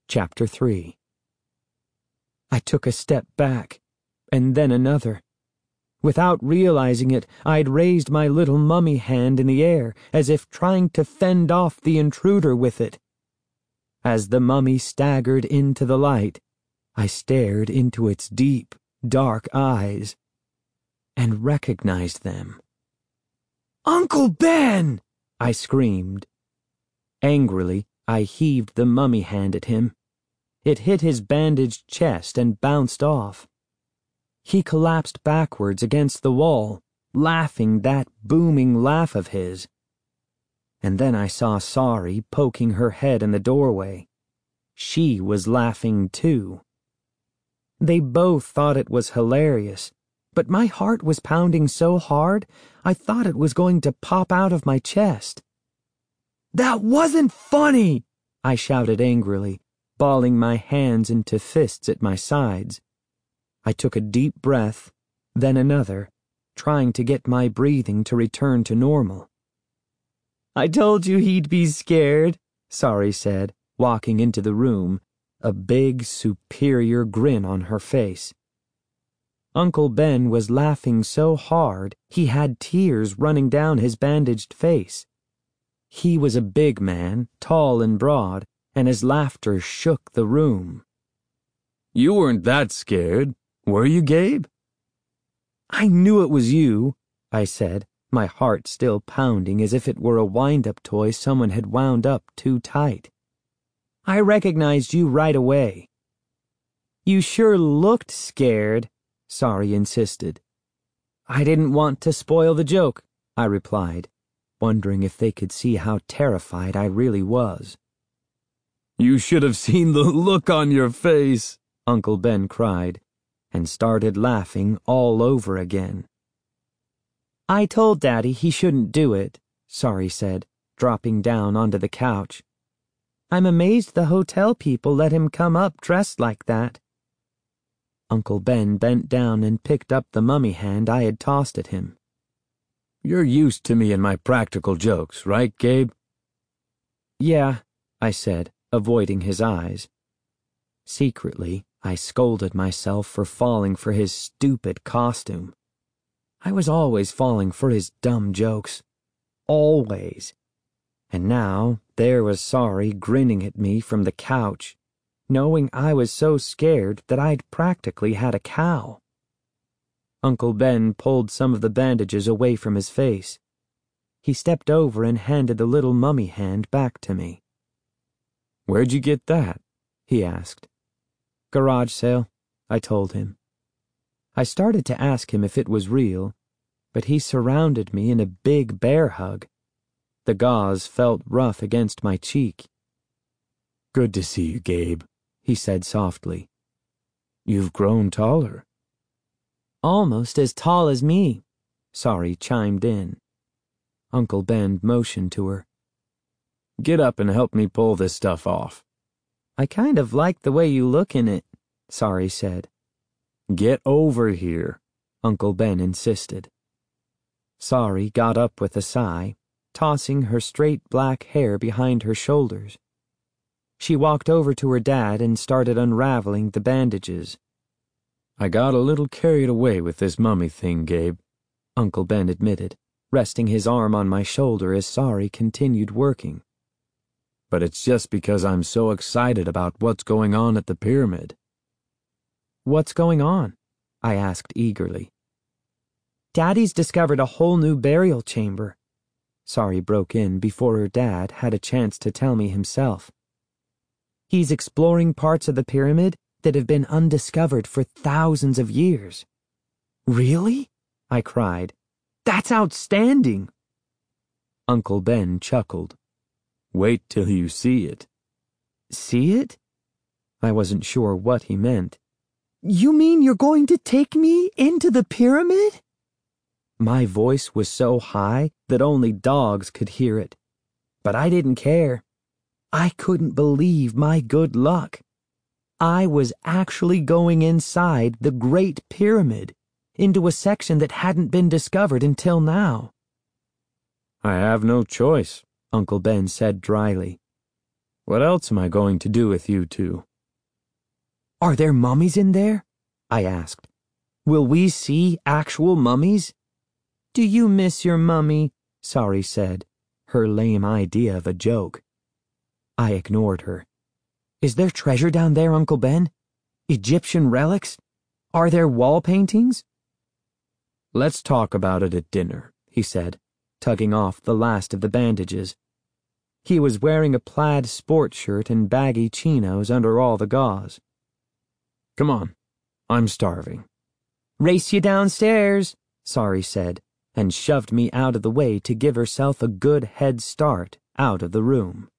Chapter 3. I took a step back, and then another. Without realizing it, I'd raised my little mummy hand in the air, as if trying to fend off the intruder with it. As the mummy staggered into the light, I stared into its deep, dark eyes, and recognized them. "Uncle Ben!" I screamed. Angrily, I heaved the mummy hand at him. It hit his bandaged chest and bounced off. He collapsed backwards against the wall, laughing that booming laugh of his. And then I saw Sari poking her head in the doorway. She was laughing too. They both thought it was hilarious, but my heart was pounding so hard I thought it was going to pop out of my chest. "That wasn't funny!" I shouted angrily, balling my hands into fists at my sides. I took a deep breath, then another, trying to get my breathing to return to normal. "I told you he'd be scared," Sari said, walking into the room, a big, superior grin on her face. Uncle Ben was laughing so hard he had tears running down his bandaged face. He was a big man, tall and broad, and his laughter shook the room. "You weren't that scared, were you, Gabe?" "I knew it was you," I said, my heart still pounding as if it were a wind-up toy someone had wound up too tight. "I recognized you right away." "You sure looked scared," Sari insisted. "I didn't want to spoil the joke," I replied, wondering if they could see how terrified I really was. "You should have seen the look on your face," Uncle Ben cried, and started laughing all over again. "I told Daddy he shouldn't do it," Sari said, dropping down onto the couch. "I'm amazed the hotel people let him come up dressed like that." Uncle Ben bent down and picked up the mummy hand I had tossed at him. "You're used to me and my practical jokes, right, Gabe?" "Yeah," I said, avoiding his eyes. Secretly, I scolded myself for falling for his stupid costume. I was always falling for his dumb jokes. Always. And now there was Sari grinning at me from the couch, knowing I was so scared that I'd practically had a cow. Uncle Ben pulled some of the bandages away from his face. He stepped over and handed the little mummy hand back to me. "Where'd you get that?" he asked. "Garage sale," I told him. I started to ask him if it was real, but he surrounded me in a big bear hug. The gauze felt rough against my cheek. "Good to see you, Gabe," he said softly. "You've grown taller." "Almost as tall as me," Sari chimed in. Uncle Ben motioned to her. "Get up and help me pull this stuff off." "I kind of like the way you look in it," Sari said. "Get over here," Uncle Ben insisted. Sari got up with a sigh, tossing her straight black hair behind her shoulders. She walked over to her dad and started unraveling the bandages. "I got a little carried away with this mummy thing, Gabe," Uncle Ben admitted, resting his arm on my shoulder as Sari continued working. "But it's just because I'm so excited about what's going on at the pyramid." "What's going on?" I asked eagerly. "Daddy's discovered a whole new burial chamber." Sari broke in before her dad had a chance to tell me himself. "He's exploring parts of the pyramid that have been undiscovered for thousands of years." "Really?" I cried. "That's outstanding." Uncle Ben chuckled. "Wait till you see it." "See it?" I wasn't sure what he meant. "You mean you're going to take me into the pyramid?" My voice was so high that only dogs could hear it. But I didn't care. I couldn't believe my good luck. I was actually going inside the Great Pyramid, into a section that hadn't been discovered until now. "I have no choice," Uncle Ben said dryly. What else am I going to do with you two? Are there mummies in there? I asked. Will we see actual mummies? Do you miss your mummy? Sari said, her lame idea of a joke. I ignored her. Is there treasure down there, Uncle Ben? Egyptian relics? Are there wall paintings? Let's talk about it at dinner, he said, tugging off the last of the bandages. He was wearing a plaid sport shirt and baggy chinos under all the gauze. Come on, I'm starving. Race you downstairs, Sari said, and shoved me out of the way to give herself a good head start out of the room.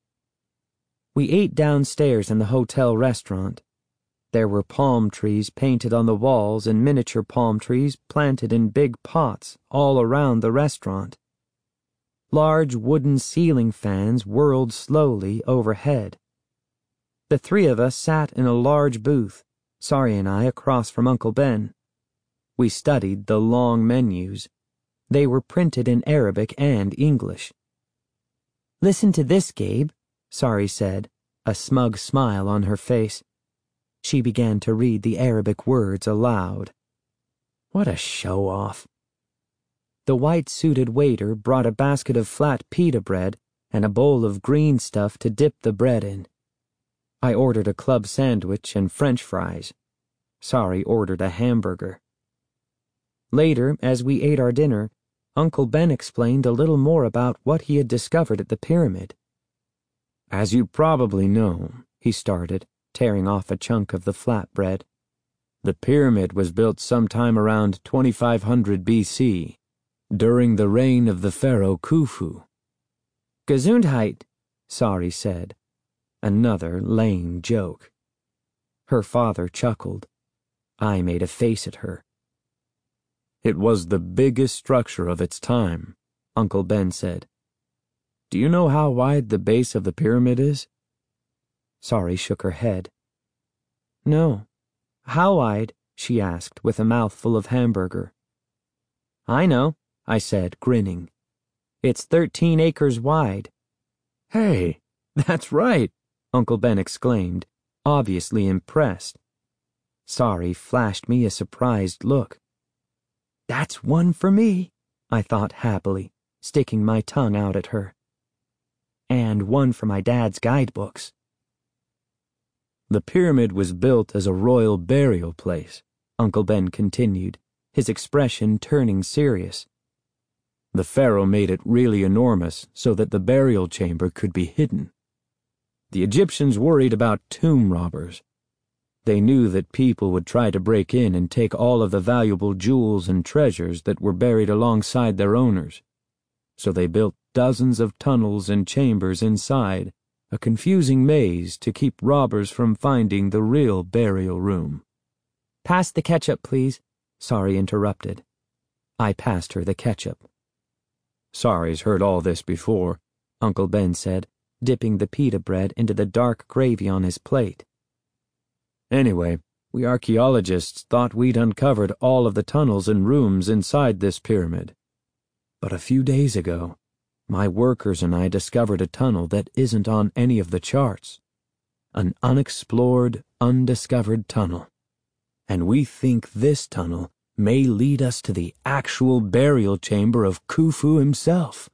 We ate downstairs in the hotel restaurant. There were palm trees painted on the walls and miniature palm trees planted in big pots all around the restaurant. Large wooden ceiling fans whirled slowly overhead. The three of us sat in a large booth, Sari and I across from Uncle Ben. We studied the long menus. They were printed in Arabic and English. Listen to this, Gabe, Sari said, a smug smile on her face. She began to read the Arabic words aloud. What a show-off. The white-suited waiter brought a basket of flat pita bread and a bowl of green stuff to dip the bread in. I ordered a club sandwich and French fries. Sari ordered a hamburger. Later, as we ate our dinner, Uncle Ben explained a little more about what he had discovered at the pyramid. As you probably know, he started, tearing off a chunk of the flatbread, the pyramid was built sometime around 2500 BC, during the reign of the pharaoh Khufu. Gesundheit, Sari said. Another lame joke. Her father chuckled. I made a face at her. It was the biggest structure of its time, Uncle Ben said. Do you know how wide the base of the pyramid is? Sari shook her head. No. How wide? She asked with a mouthful of hamburger. I know, I said, grinning. It's 13 acres wide. Hey, that's right, Uncle Ben exclaimed, obviously impressed. Sari flashed me a surprised look. That's one for me, I thought happily, sticking my tongue out at her. And one for my dad's guidebooks. The pyramid was built as a royal burial place, Uncle Ben continued, his expression turning serious. The pharaoh made it really enormous so that the burial chamber could be hidden. The Egyptians worried about tomb robbers. They knew that people would try to break in and take all of the valuable jewels and treasures that were buried alongside their owners. So they built dozens of tunnels and chambers inside, a confusing maze to keep robbers from finding the real burial room. Pass the ketchup, please, Sari interrupted. I passed her the ketchup. Sari's heard all this before, Uncle Ben said, dipping the pita bread into the dark gravy on his plate. Anyway, we archaeologists thought we'd uncovered all of the tunnels and rooms inside this pyramid. But a few days ago, my workers and I discovered a tunnel that isn't on any of the charts. An unexplored, undiscovered tunnel. And we think this tunnel may lead us to the actual burial chamber of Khufu himself.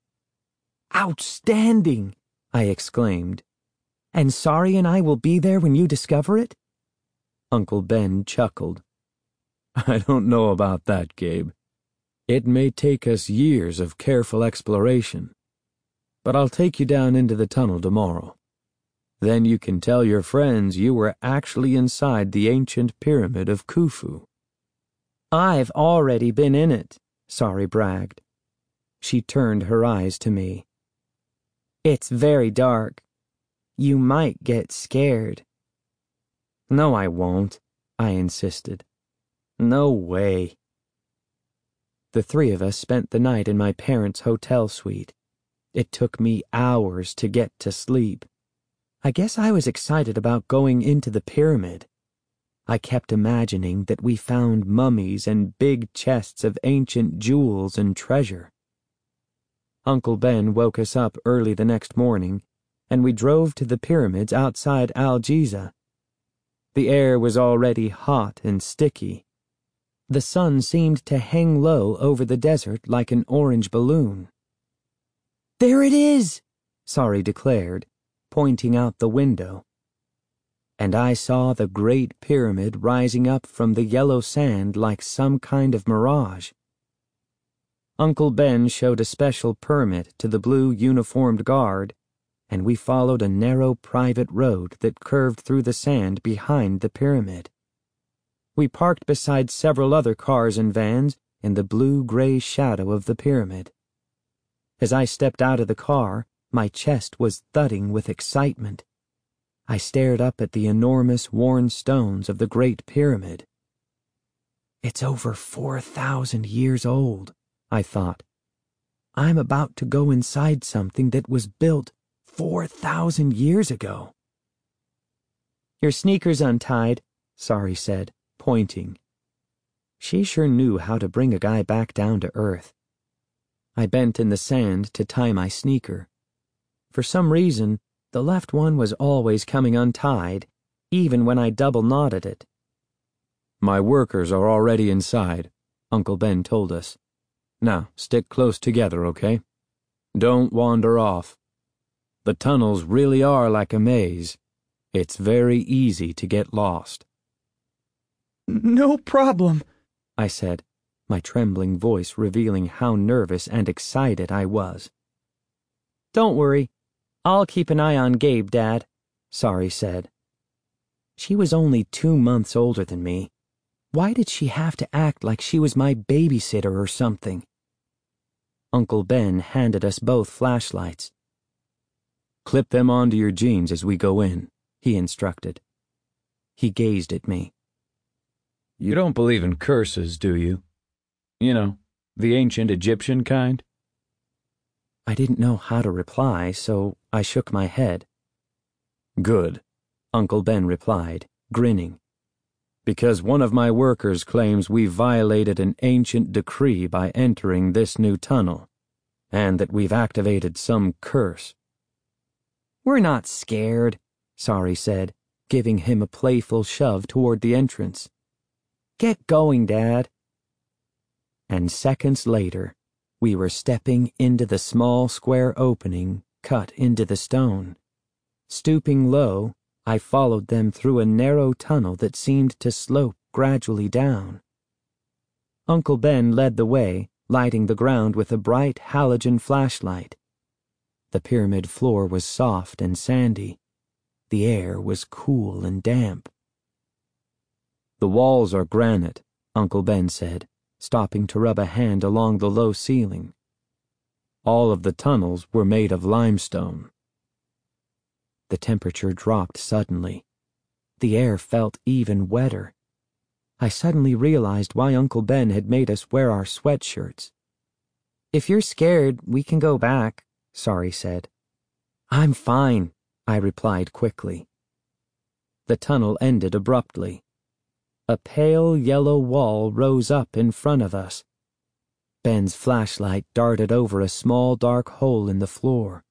Outstanding, I exclaimed. And Sari and I will be there when you discover it? Uncle Ben chuckled. I don't know about that, Gabe. It may take us years of careful exploration. But I'll take you down into the tunnel tomorrow. Then you can tell your friends you were actually inside the ancient pyramid of Khufu. I've already been in it, Sari bragged. She turned her eyes to me. It's very dark. You might get scared. No, I won't, I insisted. No way. The three of us spent the night in my parents' hotel suite. It took me hours to get to sleep. I guess I was excited about going into the pyramid. I kept imagining that we found mummies and big chests of ancient jewels and treasure. Uncle Ben woke us up early the next morning, and we drove to the pyramids outside Al-Jiza. The air was already hot and sticky. The sun seemed to hang low over the desert like an orange balloon. "There it is," Sari declared, pointing out the window. And I saw the Great Pyramid rising up from the yellow sand like some kind of mirage. Uncle Ben showed a special permit to the blue uniformed guard, and we followed a narrow private road that curved through the sand behind the pyramid. We parked beside several other cars and vans in the blue-gray shadow of the pyramid. As I stepped out of the car, my chest was thudding with excitement. I stared up at the enormous worn stones of the Great Pyramid. It's over 4,000 years old, I thought. I'm about to go inside something that was built 4,000 years ago. "Your sneaker's untied," Sari said, pointing. She sure knew how to bring a guy back down to earth. I bent in the sand to tie my sneaker. For some reason, the left one was always coming untied, even when I double-knotted it. "My workers are already inside," Uncle Ben told us. "Now, stick close together, okay? Don't wander off. The tunnels really are like a maze. It's very easy to get lost." "No problem," I said, my trembling voice revealing how nervous and excited I was. "Don't worry. I'll keep an eye on Gabe, Dad," Sari said. She was only 2 months older than me. Why did she have to act like she was my babysitter or something? Uncle Ben handed us both flashlights. "Clip them onto your jeans as we go in," he instructed. He gazed at me. "You don't believe in curses, do you? You know, the ancient Egyptian kind?" I didn't know how to reply, so I shook my head. "Good," Uncle Ben replied, grinning. "Because one of my workers claims we violated an ancient decree by entering this new tunnel, and that we've activated some curse." "We're not scared," Sari said, giving him a playful shove toward the entrance. "Get going, Dad." And seconds later, we were stepping into the small square opening cut into the stone. Stooping low, I followed them through a narrow tunnel that seemed to slope gradually down. Uncle Ben led the way, lighting the ground with a bright halogen flashlight. The pyramid floor was soft and sandy. The air was cool and damp. "The walls are granite," Uncle Ben said, stopping to rub a hand along the low ceiling. "All of the tunnels were made of limestone." The temperature dropped suddenly. The air felt even wetter. I suddenly realized why Uncle Ben had made us wear our sweatshirts. "If you're scared, we can go back," Sari said. "I'm fine," I replied quickly. The tunnel ended abruptly. A pale yellow wall rose up in front of us. Ben's flashlight darted over a small dark hole in the floor.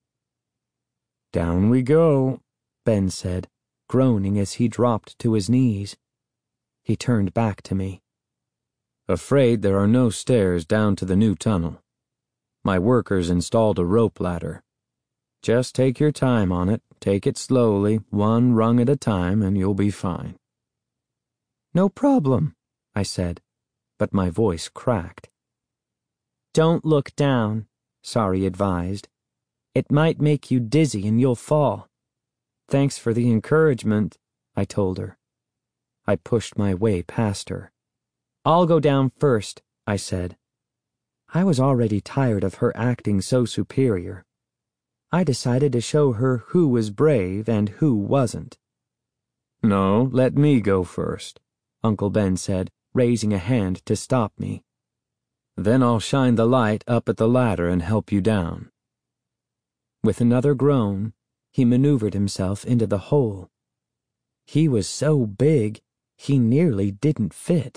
"Down we go," Ben said, groaning as he dropped to his knees. He turned back to me. "Afraid there are no stairs down to the new tunnel. My workers installed a rope ladder. Just take your time on it, take it slowly, one rung at a time, and you'll be fine." "No problem," I said, but my voice cracked. "Don't look down," Sari advised. "It might make you dizzy and you'll fall." "Thanks for the encouragement," I told her. I pushed my way past her. "I'll go down first," I said. I was already tired of her acting so superior. I decided to show her who was brave and who wasn't. "No, let me go first," Uncle Ben said, raising a hand to stop me. "Then I'll shine the light up at the ladder and help you down." With another groan, he maneuvered himself into the hole. He was so big, he nearly didn't fit.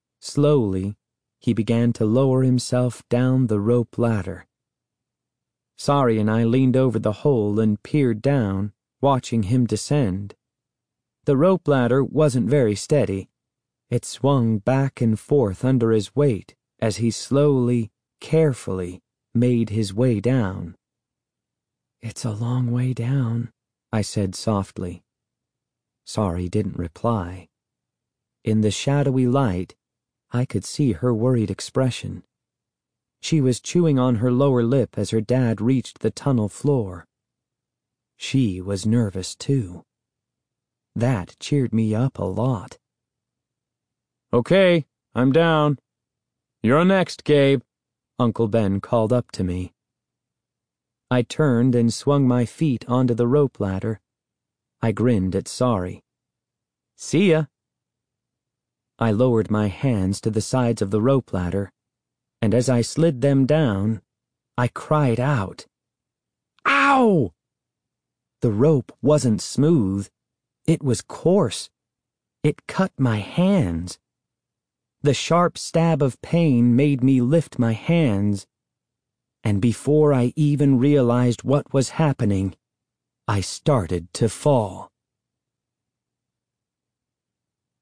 Slowly, he began to lower himself down the rope ladder. Sari and I leaned over the hole and peered down, watching him descend. The rope ladder wasn't very steady. It swung back and forth under his weight as he slowly, carefully made his way down. "It's a long way down," I said softly. Sari didn't reply. In the shadowy light, I could see her worried expression. She was chewing on her lower lip as her dad reached the tunnel floor. She was nervous too. That cheered me up a lot. "Okay, I'm down. You're next, Gabe," Uncle Ben called up to me. I turned and swung my feet onto the rope ladder. I grinned at Sari. "See ya." I lowered my hands to the sides of the rope ladder, and as I slid them down, I cried out, "Ow!" The rope wasn't smooth. It was coarse. It cut my hands. The sharp stab of pain made me lift my hands, and before I even realized what was happening, I started to fall.